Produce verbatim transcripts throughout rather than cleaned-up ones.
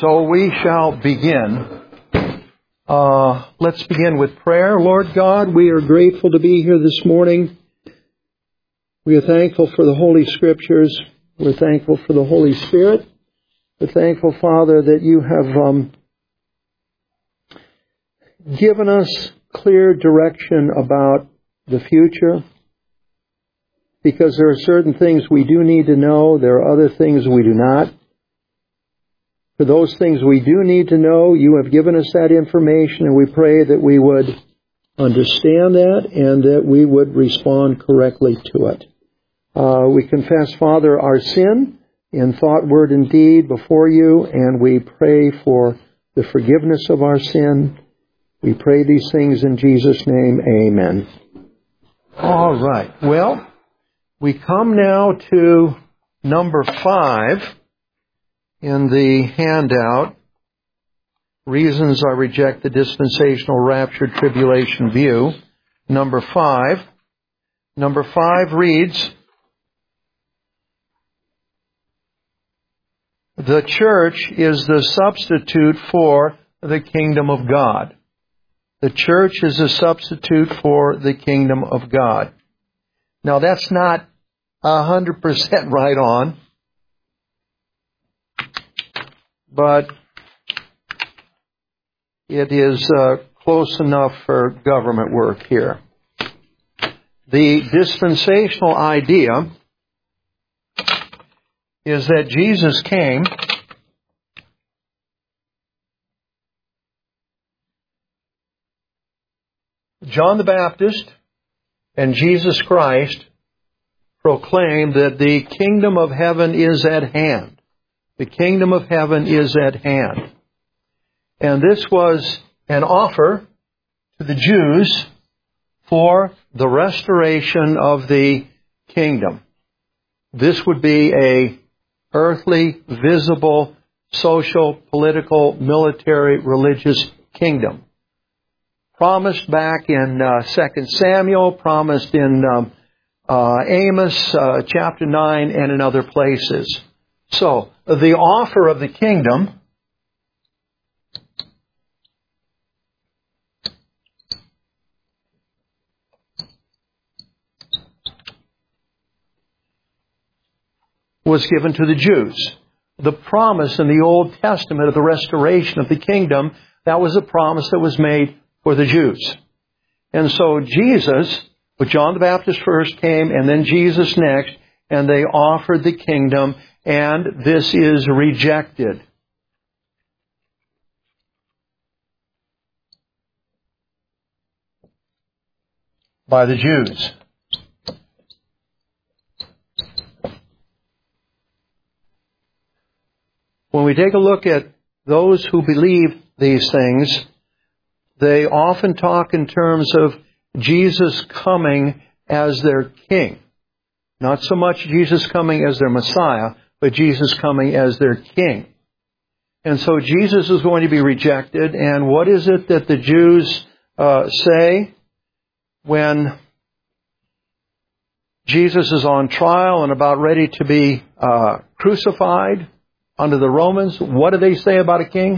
So we shall begin. Uh, let's begin with prayer. Lord God, we are grateful to be here this morning. We are thankful for the Holy Scriptures. We're thankful for the Holy Spirit. We're thankful, Father, that you have um, given us clear direction about the future. Because there are certain things we do need to know. There are other things we do not. For those things we do need to know, you have given us that information, and we pray that we would understand that and that we would respond correctly to it. Uh, we confess, Father, our sin in thought, word, and deed before you, and we pray for the forgiveness of our sin. We pray these things in Jesus' name. Amen. All right. Well, we come now to number five in the handout, Reasons I Reject the Dispensational Rapture Tribulation View. Number five. Number five reads, the church is the substitute for the kingdom of God. The church is a substitute for the kingdom of God. Now that's not a hundred percent right on, but it is uh, close enough for government work here. The dispensational idea is that Jesus came John the Baptist and Jesus Christ proclaimed that the kingdom of heaven is at hand. The kingdom of heaven is at hand. And this was an offer to the Jews for the restoration of the kingdom. This would be a earthly, visible, social, political, military, religious kingdom. Promised back in uh, Second Samuel, promised in um, uh, Amos uh, chapter nine, and in other places. So, the offer of the kingdom was given to the Jews. The promise in the Old Testament of the restoration of the kingdom, that was a promise that was made for the Jews. And so Jesus, but John the Baptist first came, and then Jesus next, and they offered the kingdom, and this is rejected. By the Jews. When we take a look at those who believe these things, they often talk in terms of Jesus coming as their king. Not so much Jesus coming as their Messiah, but Jesus coming as their king. And so Jesus is going to be rejected. And what is it that the Jews uh, say when Jesus is on trial and about ready to be uh, crucified under the Romans? What do they say about a king?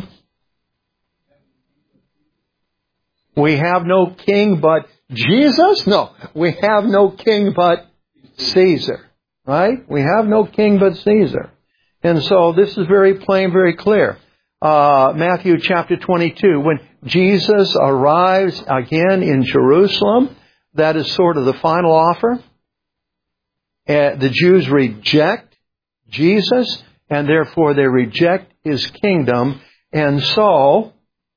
We have no king but Jesus? No, we have no king but Caesar. Right? We have no king but Caesar. And so this is very plain, very clear. Uh, Matthew chapter twenty-two, when Jesus arrives again in Jerusalem, that is sort of the final offer. Uh, the Jews reject Jesus, and therefore they reject His kingdom. And so,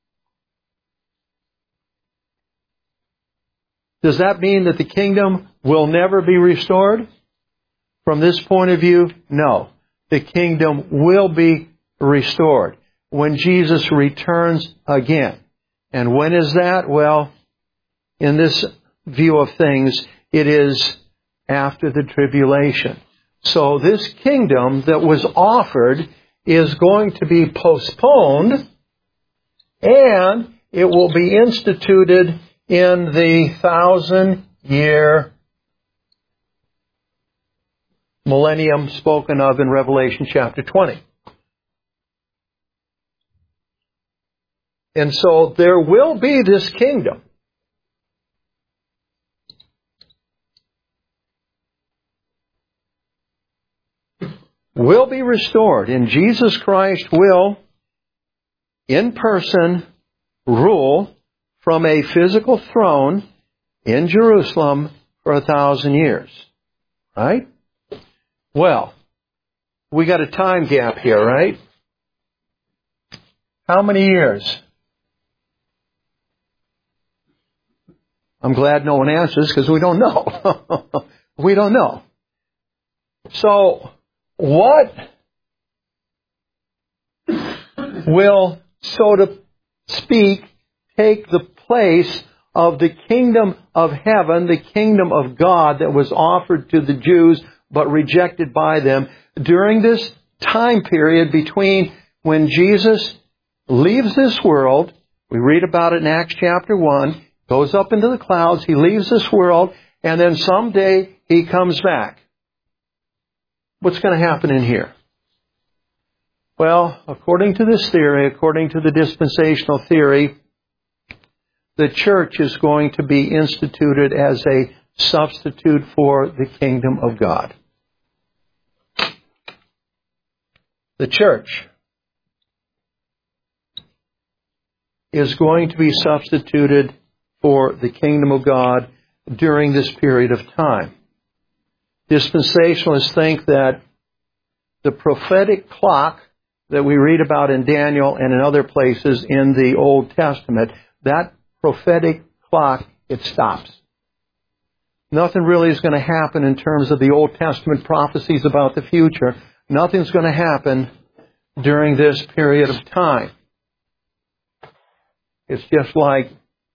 does that mean that the kingdom will never be restored? From this point of view, no. The kingdom will be restored when Jesus returns again. And when is that? Well, in this view of things, it is after the tribulation. So this kingdom that was offered is going to be postponed, and it will be instituted in the thousand-year millennium spoken of in Revelation chapter twenty. And so there will be this kingdom. Will be restored, and Jesus Christ will, in person, rule from a physical throne in Jerusalem for a thousand years. Right? Well, we got a time gap here, right? How many years? I'm glad no one answers because we don't know. We don't know. So, what will, so to speak, take the place of the kingdom of heaven, the kingdom of God that was offered to the Jews but rejected by them during this time period between when Jesus leaves this world? We read about it in Acts chapter one, goes up into the clouds, He leaves this world, and then someday He comes back. What's going to happen in here? Well, according to this theory, according to the dispensational theory, the church is going to be instituted as a substitute for the kingdom of God. The church is going to be substituted for the kingdom of God during this period of time. Dispensationalists think that the prophetic clock that we read about in Daniel and in other places in the Old Testament, that prophetic clock, it stops. Nothing really is going to happen in terms of the Old Testament prophecies about the future. Nothing's going to happen during this period of time. It's just like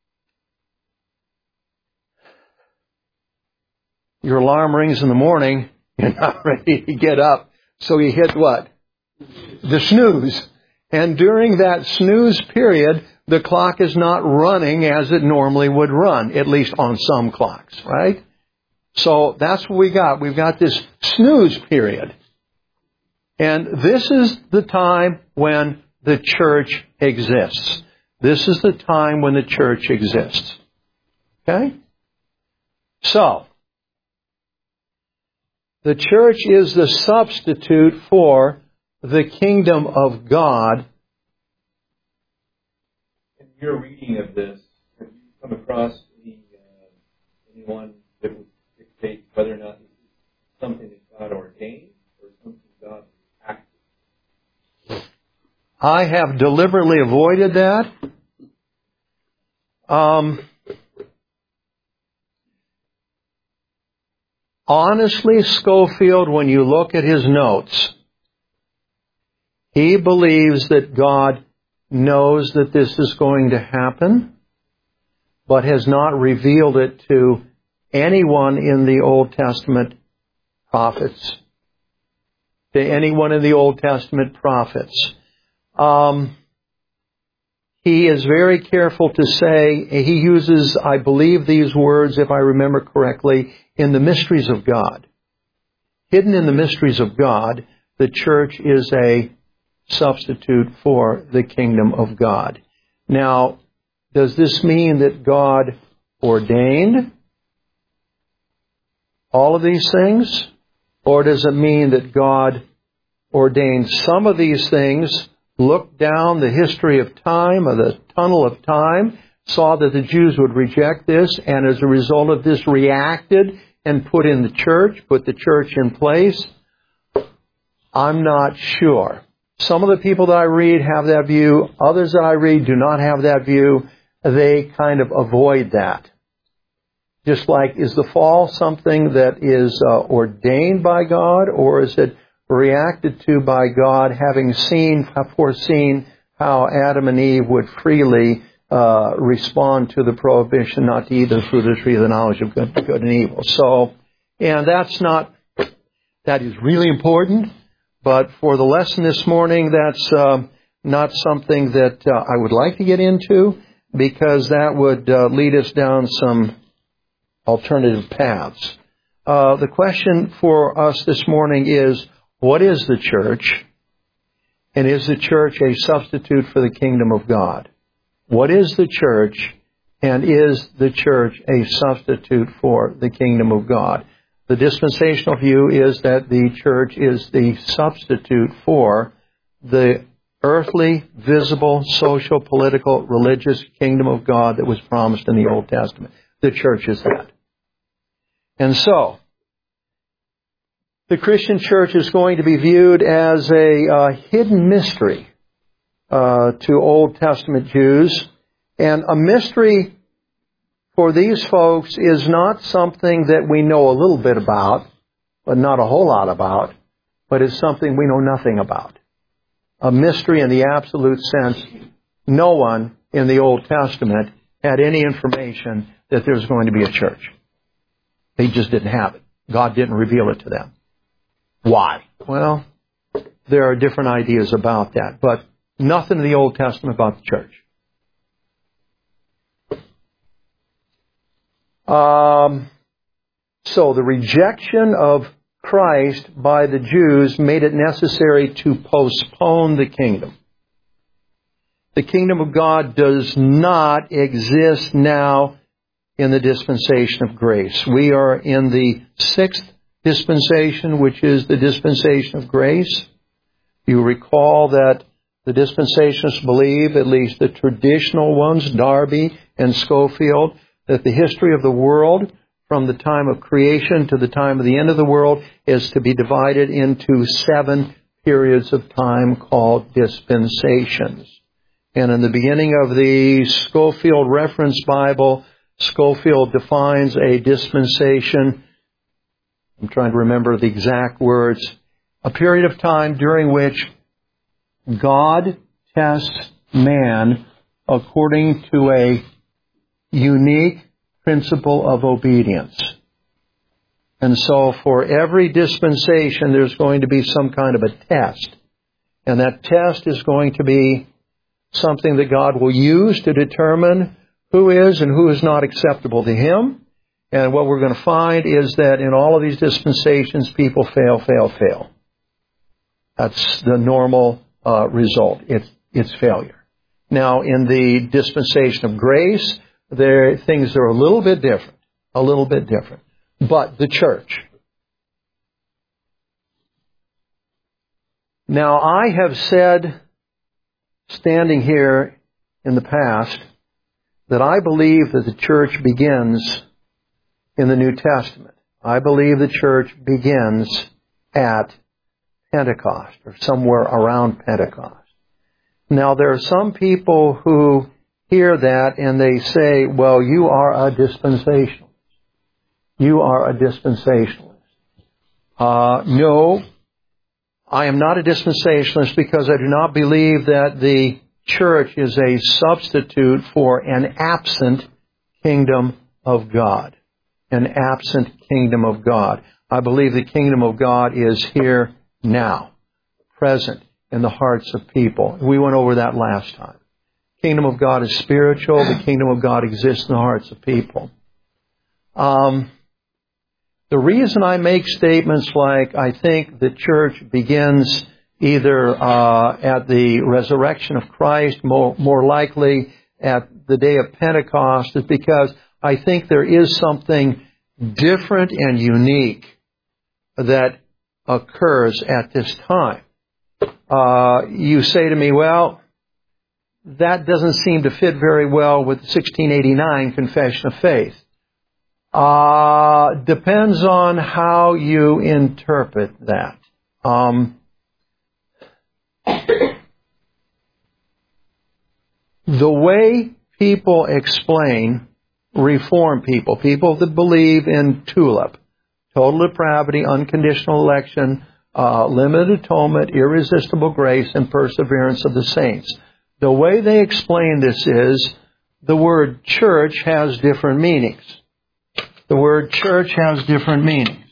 your alarm rings in the morning, you're not ready to get up, so you hit what? The snooze. And during that snooze period, the clock is not running as it normally would run, at least on some clocks, right? So that's what we got. We've got this snooze period. And this is the time when the church exists. This is the time when the church exists. Okay? So, the church is the substitute for the kingdom of God. In your reading of this, have you come across any, uh, anyone that would dictate whether or not this is something that God ordained or something God acted? I have deliberately avoided that. Um, honestly, Scofield, when you look at his notes, he believes that God knows that this is going to happen, but has not revealed it to anyone in the Old Testament prophets. To anyone in the Old Testament prophets. Um, he is very careful to say, he uses, I believe, these words, if I remember correctly, in the mysteries of God. Hidden in the mysteries of God, the church is a substitute for the kingdom of God. Now, does this mean that God ordained all of these things? Or does it mean that God ordained some of these things, looked down the history of time, or the tunnel of time, saw that the Jews would reject this, and as a result of this reacted and put in the church, put the church in place? I'm not sure. Some of the people that I read have that view. Others that I read do not have that view. They kind of avoid that. Just like, is the fall something that is uh, ordained by God, or is it reacted to by God, having seen, foreseen how Adam and Eve would freely uh, respond to the prohibition not to eat the fruit of the tree of the knowledge of good, good and evil? So, and that's not, that is really important, but for the lesson this morning, that's uh, not something that uh, I would like to get into, because that would uh, lead us down some alternative paths. Uh, the question for us this morning is, what is the church? And is the church a substitute for the kingdom of God? What is the church, and is the church a substitute for the kingdom of God? The dispensational view is that the church is the substitute for the earthly, visible, social, political, religious kingdom of God that was promised in the Old Testament. The church is that. And so, the Christian church is going to be viewed as a uh, hidden mystery uh, to Old Testament Jews. And a mystery for these folks is not something that we know a little bit about, but not a whole lot about, but it's something we know nothing about. A mystery in the absolute sense. No one in the Old Testament had any information that there's going to be a church. They just didn't have it. God didn't reveal it to them. Why? Well, there are different ideas about that, but nothing in the Old Testament about the church. Um, so the rejection of Christ by the Jews made it necessary to postpone the kingdom. The kingdom of God does not exist now in the dispensation of grace. We are in the sixth dispensation, which is the dispensation of grace. You recall that the dispensationalists believe, at least the traditional ones, Darby and Scofield, that the history of the world from the time of creation to the time of the end of the world is to be divided into seven periods of time called dispensations. And in the beginning of the Scofield Reference Bible, Scofield defines a dispensation. I'm trying to remember the exact words. A period of time during which God tests man according to a unique principle of obedience. And so for every dispensation, there's going to be some kind of a test. And that test is going to be something that God will use to determine who is and who is not acceptable to Him. And what we're going to find is that in all of these dispensations, people fail, fail, fail. That's the normal uh, result. It's, it's failure. Now, in the dispensation of grace, there things are a little bit different. A little bit different. But the church. Now, I have said, standing here in the past, that I believe that the church begins in the New Testament. I believe the church begins at Pentecost, or somewhere around Pentecost. Now, there are some people who hear that and they say, well, you are a dispensationalist. You are a dispensationalist. Uh, no, I am not a dispensationalist because I do not believe that the church is a substitute for an absent kingdom of God. An absent kingdom of God. I believe the kingdom of God is here now, present in the hearts of people. We went over that last time. The kingdom of God is spiritual. The kingdom of God exists in the hearts of people. Um, the reason I make statements like I think the church begins either uh, at the resurrection of Christ, more, more likely at the day of Pentecost, is because I think there is something different and unique that occurs at this time. Uh, you say to me, well, that doesn't seem to fit very well with the sixteen eighty-nine Confession of Faith. Uh, depends on how you interpret that. Um, the way people explain Reform people, people that believe in TULIP, total depravity, unconditional election, uh, limited atonement, irresistible grace, and perseverance of the saints. The way they explain this is the word church has different meanings. The word church has different meanings.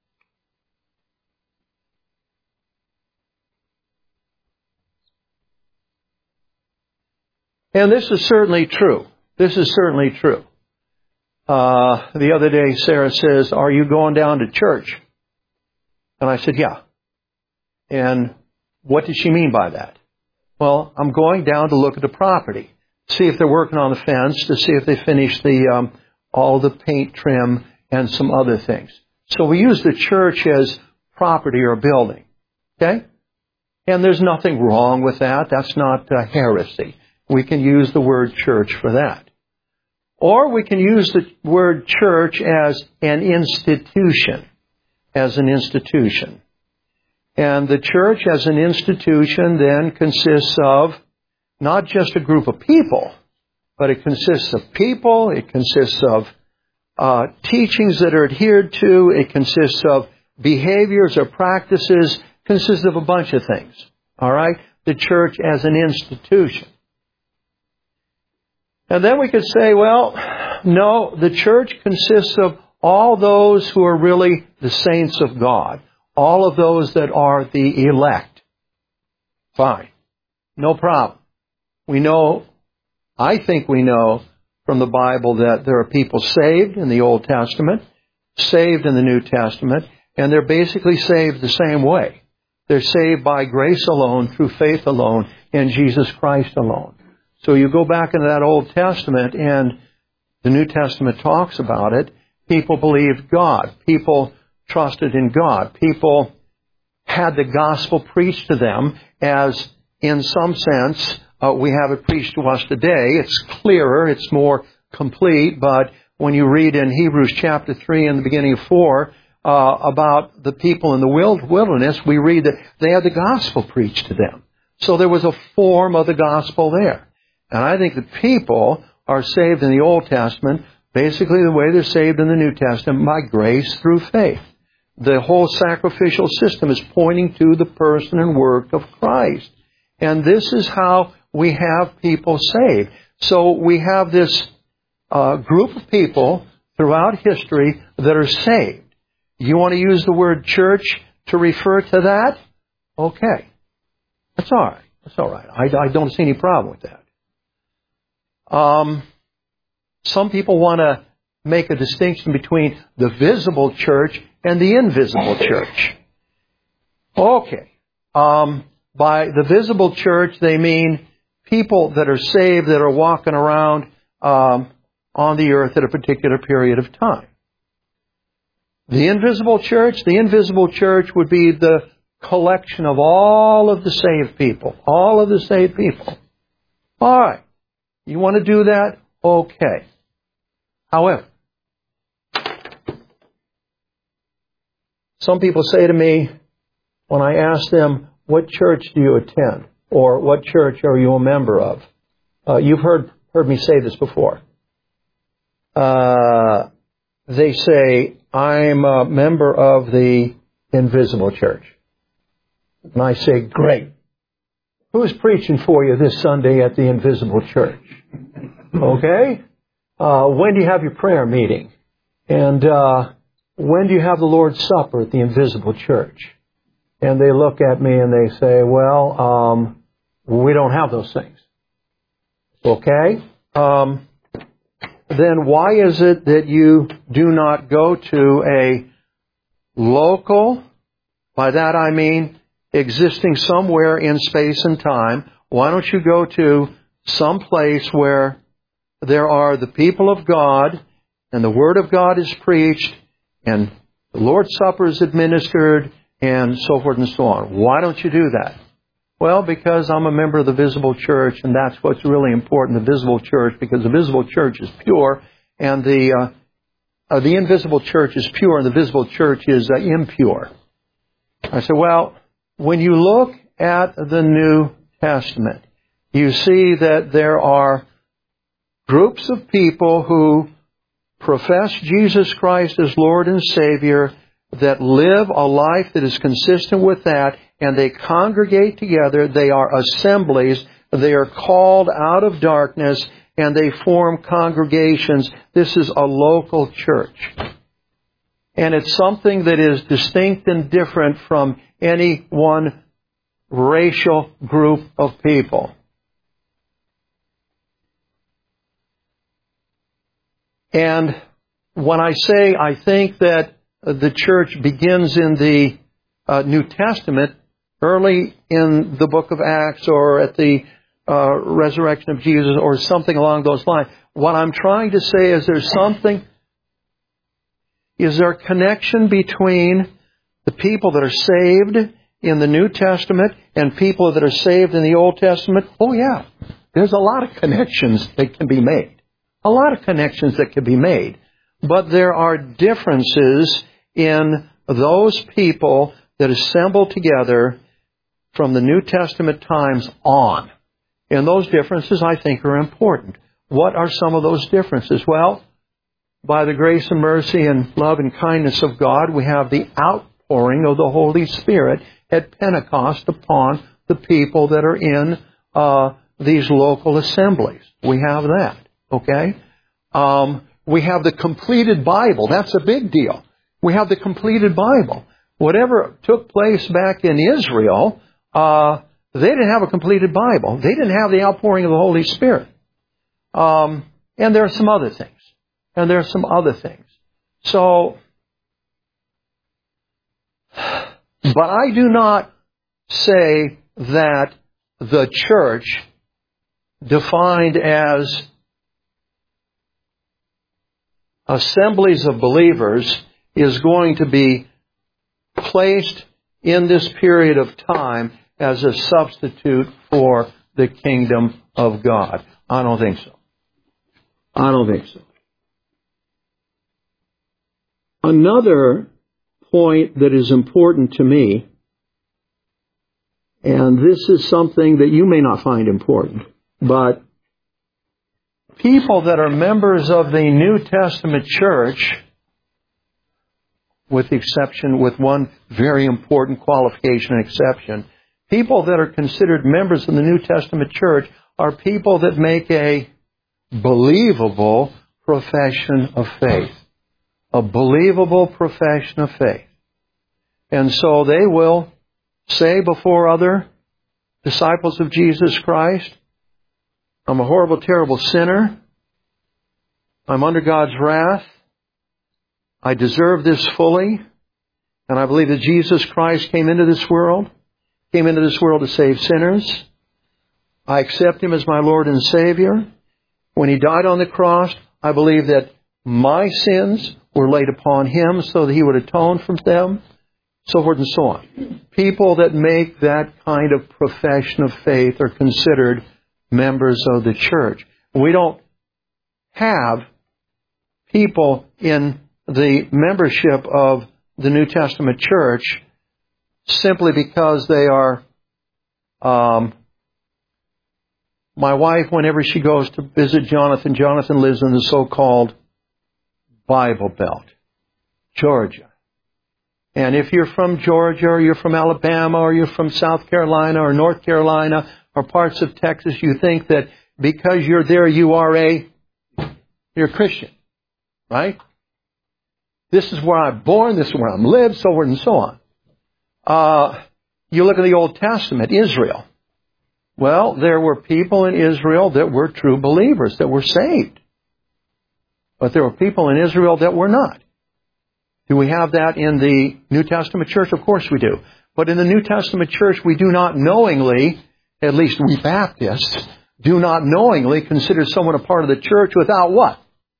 And this is certainly true. This is certainly true. Uh, the other day, Sarah says, are you going down to church? And I said, yeah. And what did she mean by that? Well, I'm going down to look at the property. see if they're working on the fence, to see if they finish the um, all the paint trim and some other things. So we use the church as property or building. Okay? And there's nothing wrong with that. That's not uh, heresy. We can use the word church for that. Or we can use the word church as an institution. As an institution. And the church as an institution then consists of not just a group of people, but it consists of people, it consists of uh, teachings that are adhered to, it consists of behaviors or practices, consists of a bunch of things. All right? The church as an institution. And then we could say, well, no, the church consists of all those who are really the saints of God. All of those that are the elect. Fine. No problem. We know, I think we know from the Bible that there are people saved in the Old Testament, saved in the New Testament, and they're basically saved the same way. They're saved by grace alone, through faith alone, in Jesus Christ alone. So you go back into that Old Testament, and the New Testament talks about it. People believed God. People trusted in God. People had the gospel preached to them as, in some sense, uh, we have it preached to us today. It's clearer, it's more complete, but when you read in Hebrews chapter three and the beginning of four uh, about the people in the wilderness, we read that they had the gospel preached to them. So there was a form of the gospel there. And I think that people are saved in the Old Testament basically the way they're saved in the New Testament, by grace through faith. The whole sacrificial system is pointing to the person and work of Christ. And this is how we have people saved. So we have this uh, group of people throughout history that are saved. You want to use the word church to refer to that? Okay. That's all right. That's all right. I, I don't see any problem with that. Um, some people want to make a distinction between the visible church and the invisible church. Okay. Um, by the visible church, they mean people that are saved, that are walking around um, on the earth at a particular period of time. The invisible church, the invisible church would be the collection of all of the saved people. All of the saved people. All right. You want to do that? Okay. However, some people say to me, when I ask them, what church do you attend? Or what church are you a member of? Uh, you've heard heard me say this before. Uh, they say, I'm a member of the invisible church. And I say, great. Who's preaching for you this Sunday at the invisible church? Okay? Uh, when do you have your prayer meeting? And uh, when do you have the Lord's Supper at the invisible church? And they look at me and they say, well, um, we don't have those things. Okay? Um, then why is it that you do not go to a local, by that I mean existing somewhere in space and time, why don't you go to some place where there are the people of God and the Word of God is preached and the Lord's Supper is administered and so forth and so on? Why don't you do that? Well, because I'm a member of the visible church, and that's what's really important, the visible church, because the visible church is pure, and the uh, uh, the invisible church is pure, and the visible church is uh, impure. I said, well, when you look at the New Testament, you see that there are groups of people who profess Jesus Christ as Lord and Savior, that live a life that is consistent with that, and they congregate together. They are assemblies. They are called out of darkness, and they form congregations. This is a local church. And it's something that is distinct and different from any one racial group of people. And when I say I think that the church begins in the uh, New Testament, early in the book of Acts or at the uh, resurrection of Jesus or something along those lines. What I'm trying to say is there's something, is there a connection between the people that are saved in the New Testament and people that are saved in the Old Testament? Oh yeah, there's a lot of connections that can be made. A lot of connections that can be made. But there are differences in those people that assemble together from the New Testament times on. And those differences, I think, are important. What are some of those differences? Well, by the grace and mercy and love and kindness of God, we have the outpouring of the Holy Spirit at Pentecost upon the people that are in uh, these local assemblies. We have that, okay? Um, we have the completed Bible. That's a big deal. We have the completed Bible. Whatever took place back in Israel, uh, they didn't have a completed Bible. They didn't have the outpouring of the Holy Spirit. Um, and there are some other things. And there are some other things. So, but I do not say that the church, defined as assemblies of believers, is going to be placed in this period of time as a substitute for the kingdom of God. I don't think so. I don't think so. Another point that is important to me, and this is something that you may not find important, but people that are members of the New Testament church, with the exception, with one very important qualification and exception, people that are considered members of the New Testament church are people that make a believable profession of faith. A believable profession of faith. And so they will say before other disciples of Jesus Christ, I'm a horrible, terrible sinner. I'm under God's wrath. I deserve this fully. And I believe that Jesus Christ came into this world, came into this world to save sinners. I accept Him as my Lord and Savior. When He died on the cross, I believe that my sins were laid upon Him so that He would atone for them, so forth and so on. People that make that kind of profession of faith are considered members of the church. We don't have people in the membership of the New Testament church simply because they are... Um, my wife, whenever she goes to visit Jonathan, Jonathan lives in the so-called Bible Belt, Georgia. And if you're from Georgia, or you're from Alabama, or you're from South Carolina, or North Carolina, or parts of Texas, you think that because you're there, you are a, you're a Christian, right? This is where I'm born, this is where I'm lived, so forth and so on. Uh, you look at the Old Testament, Israel. Well, there were people in Israel that were true believers, that were saved. But there were people in Israel that were not. Do we have that in the New Testament church? Of course we do. But in the New Testament church, we do not knowingly, at least we Baptists, do not knowingly consider someone a part of the church without what?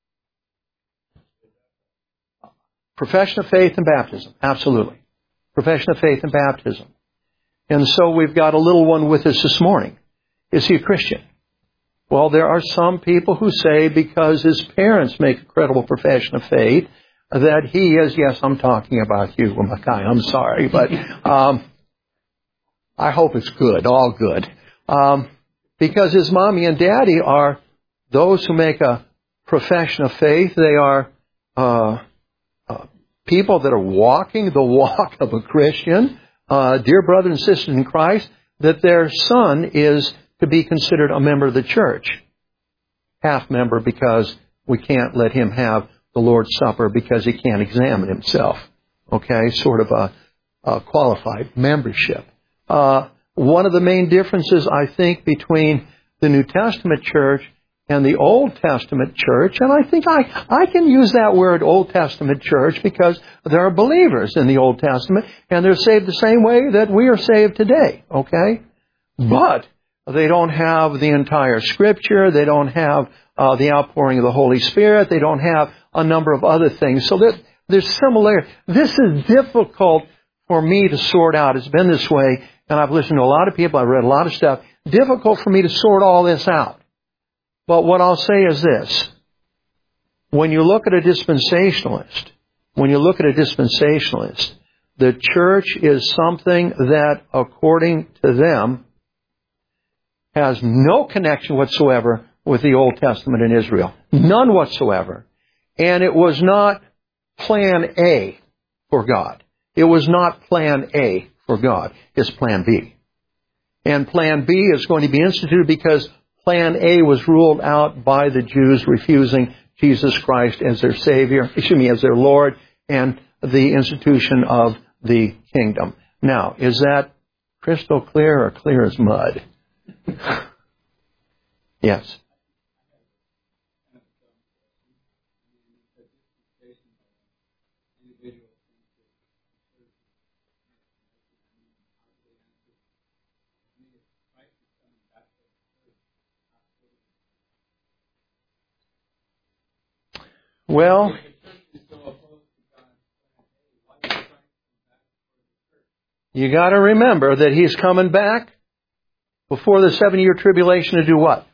Profession of faith and baptism. Absolutely. Profession of faith and baptism. And so we've got a little one with us this morning. Is he a Christian? Well, there are some people who say because his parents make a credible profession of faith that he is, yes, I'm talking about you, Mackay, I'm sorry, but um, I hope it's good, all good. Um, because his mommy and daddy are those who make a profession of faith. They are uh, uh, people that are walking the walk of a Christian. Uh, dear brothers and sisters in Christ, that their son is to be considered a member of the church. Half member because we can't let him have the Lord's Supper because he can't examine himself. Okay, sort of a, a qualified membership. Uh, one of the main differences, I think, between the New Testament church and the Old Testament church, and I think I, I can use that word Old Testament church because there are believers in the Old Testament and they're saved the same way that we are saved today, okay? But They don't have the entire Scripture. They don't have uh, the outpouring of the Holy Spirit. They don't have a number of other things. So there, there's similarity. This is difficult for me to sort out. It's been this way, and I've listened to a lot of people. I've read a lot of stuff. Difficult for me to sort all this out. But what I'll say is this. When you look at a dispensationalist, when you look at a dispensationalist, the church is something that, according to them, has no connection whatsoever with the Old Testament in Israel. None whatsoever. And it was not plan A for God. It was not plan A for God. It's plan B. And plan B is going to be instituted because plan A was ruled out by the Jews refusing Jesus Christ as their Savior, excuse me, as their Lord, and the institution of the kingdom. Now, is that crystal clear or clear as mud? Yes. Well, you got to remember that He's coming back before the seven-year tribulation to do what?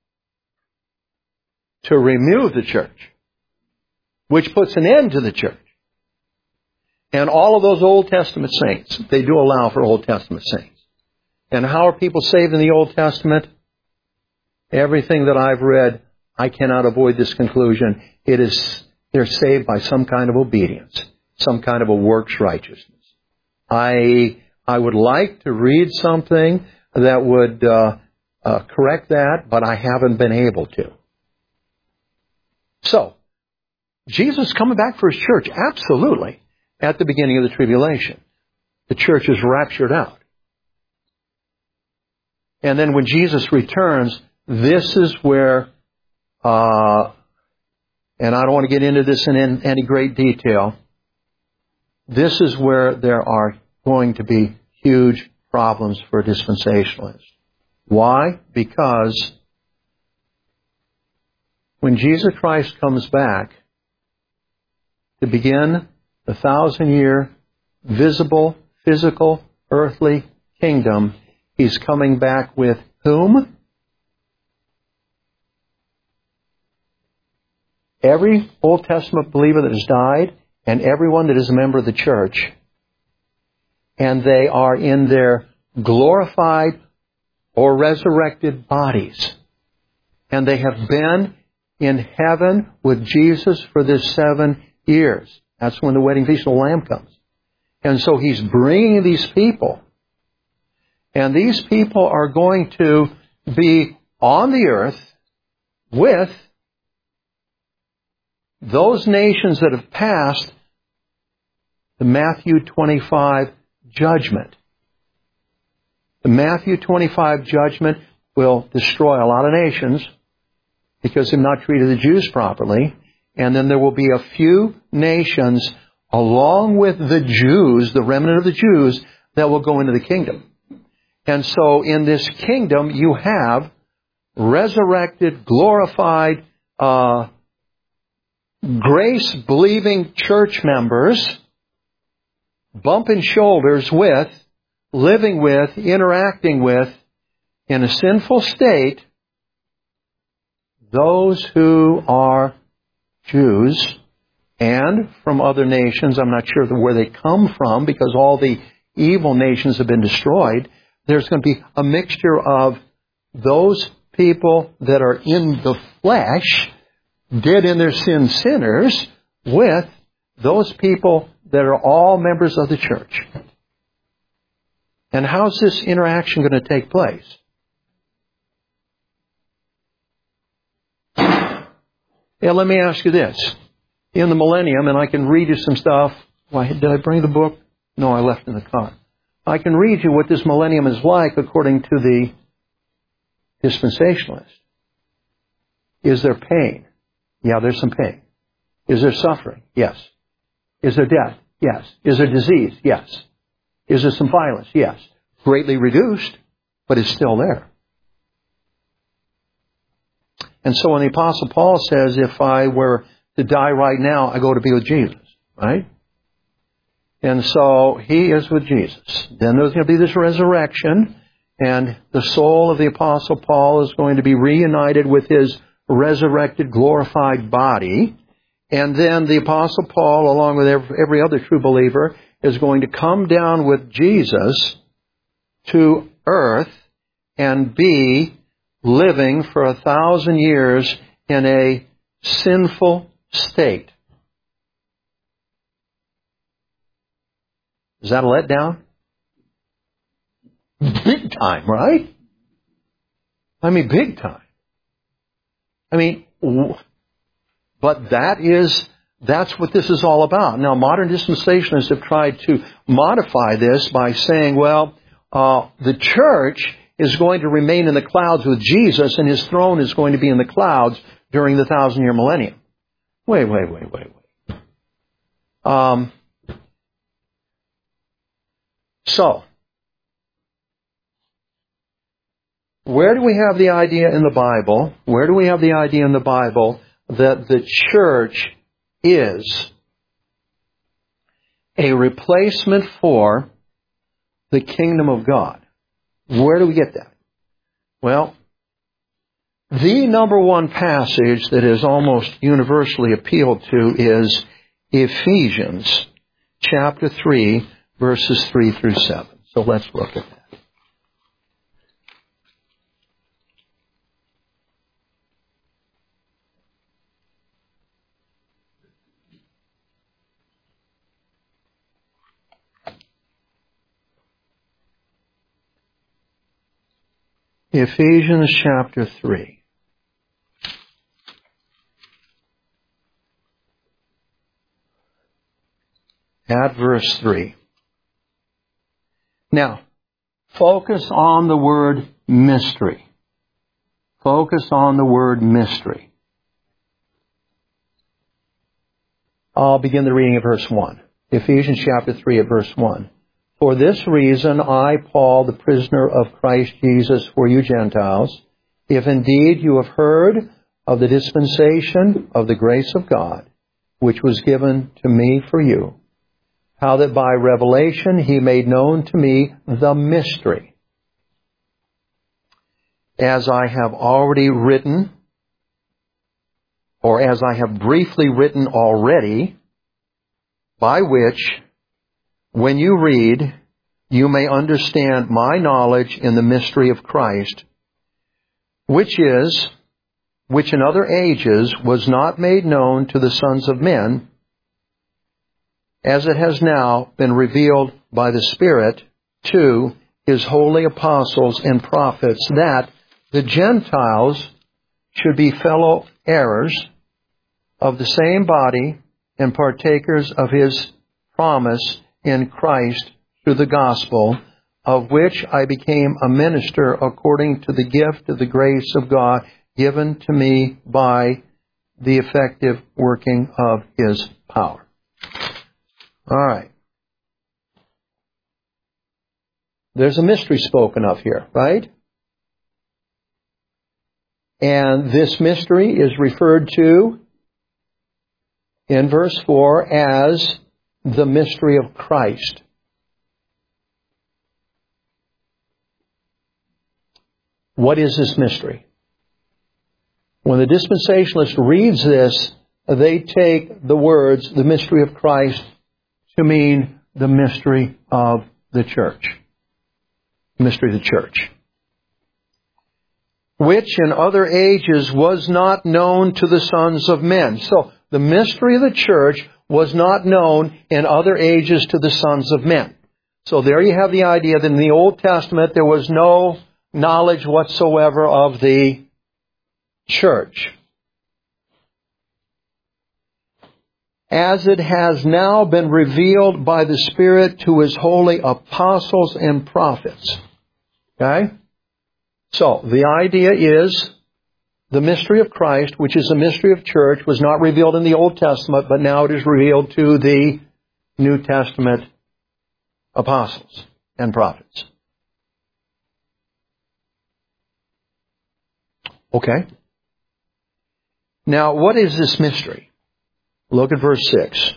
To remove the church, which puts an end to the church. And all of those Old Testament saints, they do allow for Old Testament saints. And how are people saved in the Old Testament? Everything that I've read, I cannot avoid this conclusion. It is, they're saved by some kind of obedience, some kind of a works righteousness. I, I would like to read something that would uh, uh, correct that, but I haven't been able to. So, Jesus is coming back for His church, absolutely, at the beginning of the tribulation. The church is raptured out. And then when Jesus returns, this is where, uh, and I don't want to get into this in any great detail, this is where there are going to be huge problems for dispensationalists. Why? Because when Jesus Christ comes back to begin the thousand-year visible, physical, earthly kingdom, He's coming back with whom? Every Old Testament believer that has died and everyone that is a member of the church. And they are in their glorified or resurrected bodies. And they have been in heaven with Jesus for this seven years. That's when the wedding feast of the Lamb comes. And so He's bringing these people. And these people are going to be on the earth with those nations that have passed the Matthew twenty-five judgment. The Matthew twenty-five judgment will destroy a lot of nations because they've not treated the Jews properly. And then there will be a few nations along with the Jews, the remnant of the Jews, that will go into the kingdom. And so in this kingdom you have resurrected, glorified, uh, grace-believing church members bumping shoulders with, living with, interacting with, in a sinful state, those who are Jews and from other nations. I'm not sure where they come from because all the evil nations have been destroyed. There's going to be a mixture of those people that are in the flesh, dead in their sin sinners, with those people that are all members of the church. And how's this interaction going to take place? Yeah, let me ask you this. In the millennium, and I can read you some stuff. Why, did I bring the book? No, I left it in the car. I can read you what this millennium is like according to the dispensationalist. Is there pain? Yeah, there's some pain. Is there suffering? Yes. Is there death? Yes. Is there disease? Yes. Is there some violence? Yes. Greatly reduced, but it's still there. And so when the Apostle Paul says, if I were to die right now, I go to be with Jesus, right? And so he is with Jesus. Then there's going to be this resurrection, and the soul of the Apostle Paul is going to be reunited with his resurrected, glorified body. And then the Apostle Paul, along with every other true believer, is going to come down with Jesus to earth and be living for a thousand years in a sinful state. Is that a letdown? Big time, right? I mean, big time. I mean, but that is, that's what this is all about. Now, modern dispensationalists have tried to modify this by saying, well, uh, the church is going to remain in the clouds with Jesus, and His throne is going to be in the clouds during the thousand-year millennium. Wait, wait, wait, wait, wait. Um, so, where do we have the idea in the Bible? Where do we have the idea in the Bible that the church is a replacement for the kingdom of God? Where do we get that? Well, the number one passage that is almost universally appealed to is Ephesians chapter three, verses three through seven. So let's look at that. Ephesians chapter three. At verse three. Now, focus on the word mystery. Focus on the word mystery. I'll begin the reading of verse one. Ephesians chapter three at verse one. For this reason, I, Paul, the prisoner of Christ Jesus for you Gentiles, if indeed you have heard of the dispensation of the grace of God, which was given to me for you, how that by revelation He made known to me the mystery, as I have already written, or as I have briefly written already, by which, when you read, you may understand my knowledge in the mystery of Christ, which is, which in other ages was not made known to the sons of men, as it has now been revealed by the Spirit to His holy apostles and prophets, that the Gentiles should be fellow heirs of the same body and partakers of His promise in Christ through the gospel, of which I became a minister according to the gift of the grace of God given to me by the effective working of His power. All right. There's a mystery spoken of here, right? And this mystery is referred to in verse four as the mystery of Christ. What is this mystery? When the dispensationalist reads this, they take the words, the mystery of Christ, to mean the mystery of the church. Mystery of the church. Which in other ages was not known to the sons of men. So, the mystery of the church was not known in other ages to the sons of men. So there you have the idea that in the Old Testament there was no knowledge whatsoever of the church. As it has now been revealed by the Spirit to His holy apostles and prophets. Okay? So, the idea is the mystery of Christ, which is the mystery of church, was not revealed in the Old Testament, but now it is revealed to the New Testament apostles and prophets. Okay? Now, what is this mystery? Look at verse six.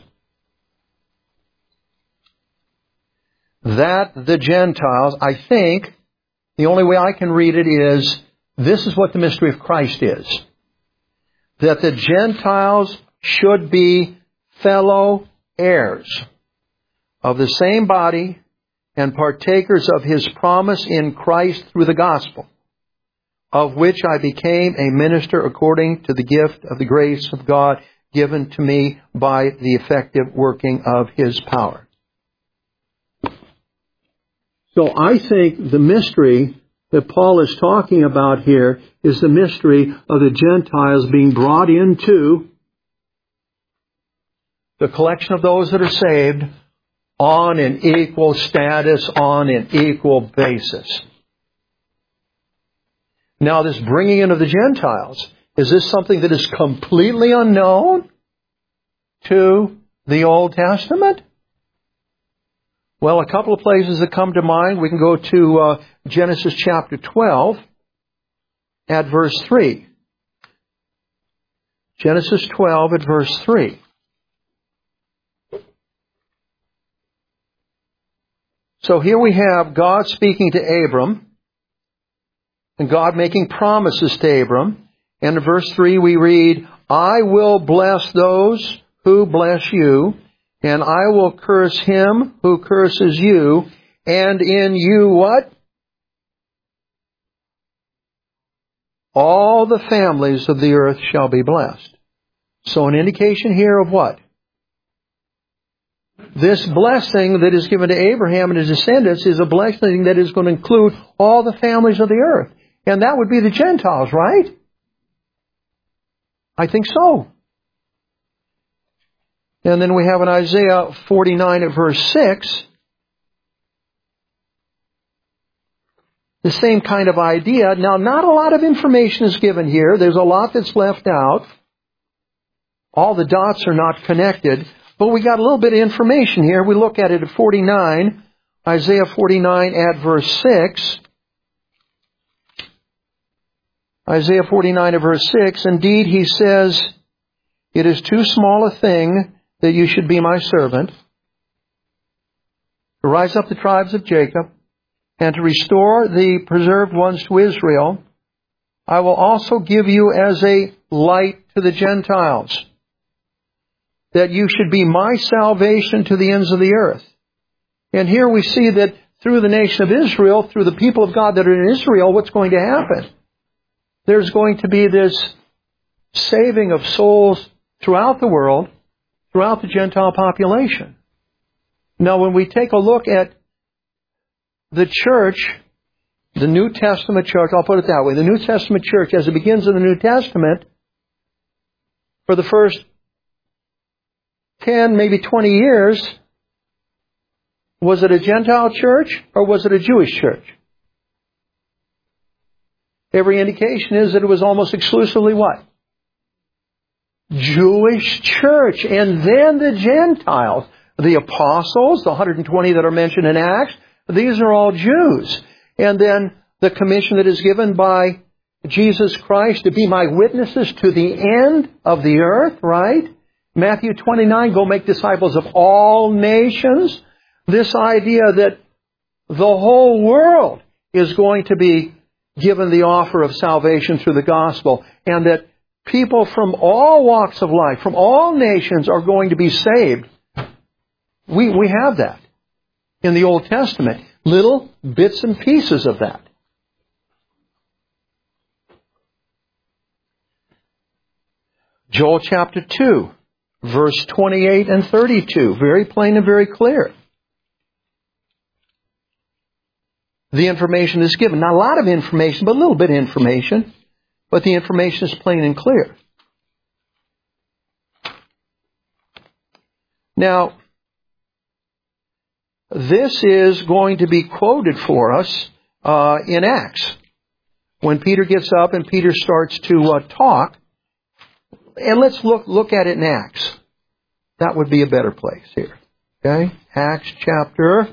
That the Gentiles, I think, the only way I can read it is, this is what the mystery of Christ is. That the Gentiles should be fellow heirs of the same body and partakers of His promise in Christ through the gospel, of which I became a minister according to the gift of the grace of God given to me by the effective working of His power. So I think the mystery that Paul is talking about here is the mystery of the Gentiles being brought into the collection of those that are saved on an equal status, on an equal basis. Now, this bringing in of the Gentiles, is this something that is completely unknown to the Old Testament? Well, a couple of places that come to mind. We can go to uh, Genesis chapter twelve at verse three. Genesis twelve at verse three. So here we have God speaking to Abram, and God making promises to Abram. And in verse three we read, I will bless those who bless you, and I will curse him who curses you, and in you what? All the families of the earth shall be blessed. So an indication here of what? This blessing that is given to Abraham and his descendants is a blessing that is going to include all the families of the earth. And that would be the Gentiles, right? I think so. And then we have in Isaiah forty-nine at verse six, the same kind of idea. Now, not a lot of information is given here. There's a lot that's left out. All the dots are not connected. But we got a little bit of information here. We look at it at forty-nine, Isaiah forty-nine at verse six. Isaiah forty-nine at verse six, indeed, he says, it is too small a thing that you should be my servant, to rise up the tribes of Jacob, and to restore the preserved ones to Israel. I will also give you as a light to the Gentiles, that you should be my salvation to the ends of the earth. And here we see that through the nation of Israel, through the people of God that are in Israel, what's going to happen? There's going to be this saving of souls throughout the world, throughout the Gentile population. Now, when we take a look at the church, the New Testament church, I'll put it that way, the New Testament church, as it begins in the New Testament, for the first ten, maybe twenty years, was it a Gentile church or was it a Jewish church? Every indication is that it was almost exclusively what? Jewish church. And then the Gentiles, the apostles, the one hundred twenty that are mentioned in Acts, these are all Jews. And then the commission that is given by Jesus Christ to be my witnesses to the end of the earth, right? Matthew twenty-nine, go make disciples of all nations. This idea that the whole world is going to be given the offer of salvation through the gospel, and that people from all walks of life, from all nations, are going to be saved. We, we have that in the Old Testament. Little bits and pieces of that. Joel chapter two, verse twenty-eight and thirty-two. Very plain and very clear. The information is given. Not a lot of information, but a little bit of information. But the information is plain and clear. Now, this is going to be quoted for us uh, in Acts. When Peter gets up and Peter starts to uh, talk. And let's look look at it in Acts. That would be a better place here. Okay? Acts chapter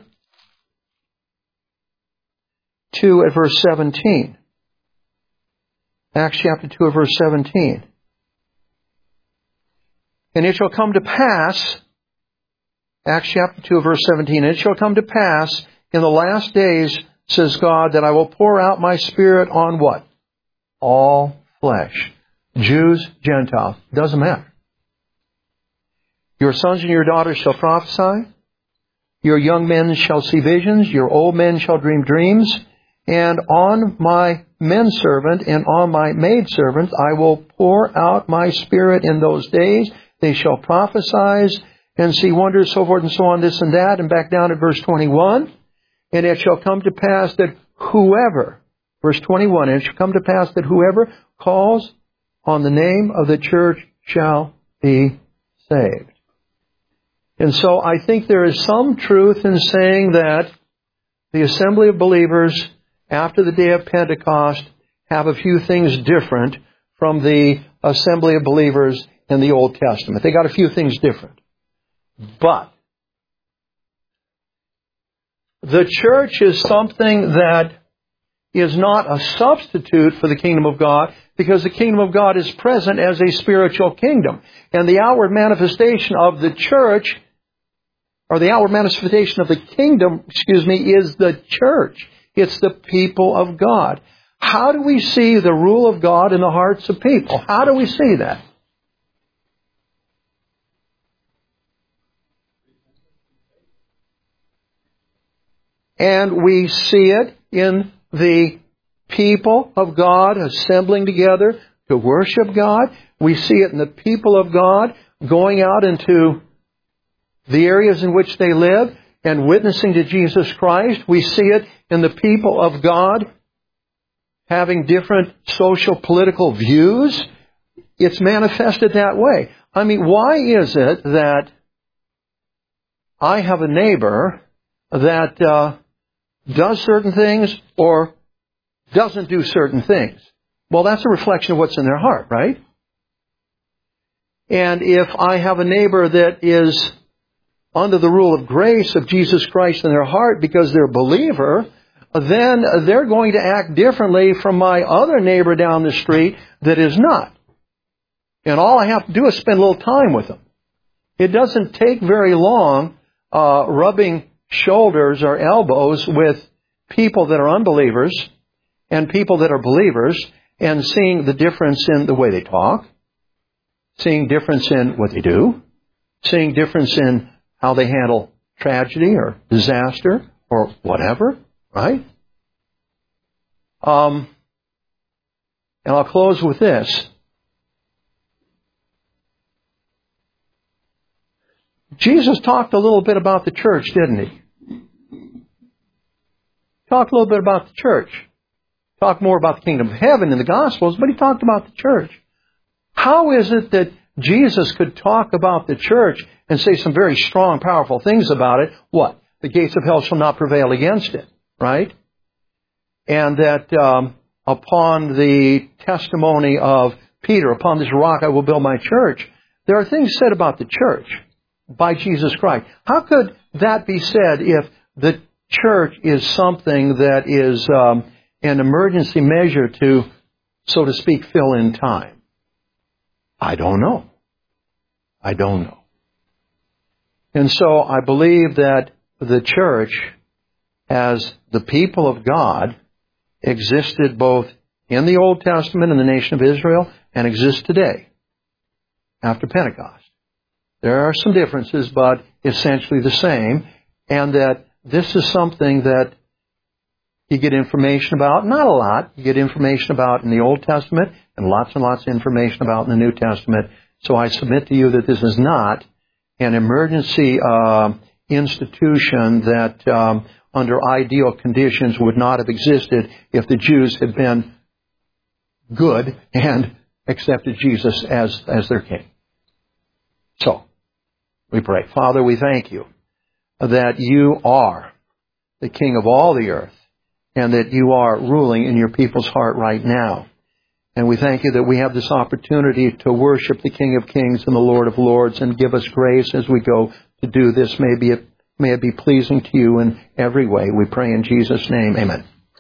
two at verse seventeen. Acts chapter two at verse seventeen. And it shall come to pass, Acts chapter two, verse seventeen, and it shall come to pass in the last days, says God, that I will pour out my Spirit on what? All flesh. Jews, Gentiles. Doesn't matter. Your sons and your daughters shall prophesy. Your young men shall see visions. Your old men shall dream dreams. And on my menservant and on my maidservant I will pour out my Spirit in those days. They shall prophesy and see wonders, so forth and so on, this and that. And back down at verse twenty-one. And it shall come to pass that whoever, verse twenty-one, and it shall come to pass that whoever calls on the name of the church shall be saved. And so I think there is some truth in saying that the assembly of believers after the day of Pentecost have a few things different from the assembly of believers in the Old Testament. They got a few things different. But the church is something that is not a substitute for the kingdom of God, because the kingdom of God is present as a spiritual kingdom. And the outward manifestation of the church, or the outward manifestation of the kingdom, excuse me, is the church. It's the people of God. How do we see the rule of God in the hearts of people? How do we see that? And we see it in the people of God assembling together to worship God. We see it in the people of God going out into the areas in which they live and witnessing to Jesus Christ. We see it in the people of God having different social, political views. It's manifested that way. I mean, why is it that I have a neighbor that uh, does certain things or doesn't do certain things? Well, that's a reflection of what's in their heart, right? And if I have a neighbor that is under the rule of grace of Jesus Christ in their heart because they're a believer, then they're going to act differently from my other neighbor down the street that is not. And all I have to do is spend a little time with them. It doesn't take very long uh, rubbing shoulders or elbows with people that are unbelievers and people that are believers and seeing the difference in the way they talk, seeing difference in what they do, seeing difference in how they handle tragedy or disaster or whatever, right? Um, and I'll close with this. Jesus talked a little bit about the church, didn't he? Talked a little bit about the church. Talked more about the kingdom of heaven in the Gospels, but he talked about the church. How is it that Jesus could talk about the church and say some very strong, powerful things about it? What? The gates of hell shall not prevail against it, right? And that um, upon the testimony of Peter, upon this rock I will build my church, there are things said about the church by Jesus Christ. How could that be said if the church is something that is um, an emergency measure to, so to speak, fill in time? I don't know. I don't know. And so I believe that the church, as the people of God, existed both in the Old Testament in the nation of Israel and exists today after Pentecost. There are some differences, but essentially the same, and that this is something that you get information about, not a lot, you get information about in the Old Testament and lots and lots of information about in the New Testament. So I submit to you that this is not an emergency uh, institution that um, under ideal conditions would not have existed if the Jews had been good and accepted Jesus as, as their king. So, we pray. Father, we thank you that you are the King of all the earth and that you are ruling in your people's heart right now. And we thank you that we have this opportunity to worship the King of Kings and the Lord of Lords, and give us grace as we go to do this. May, be it, may it be pleasing to you in every way. We pray in Jesus' name. Amen.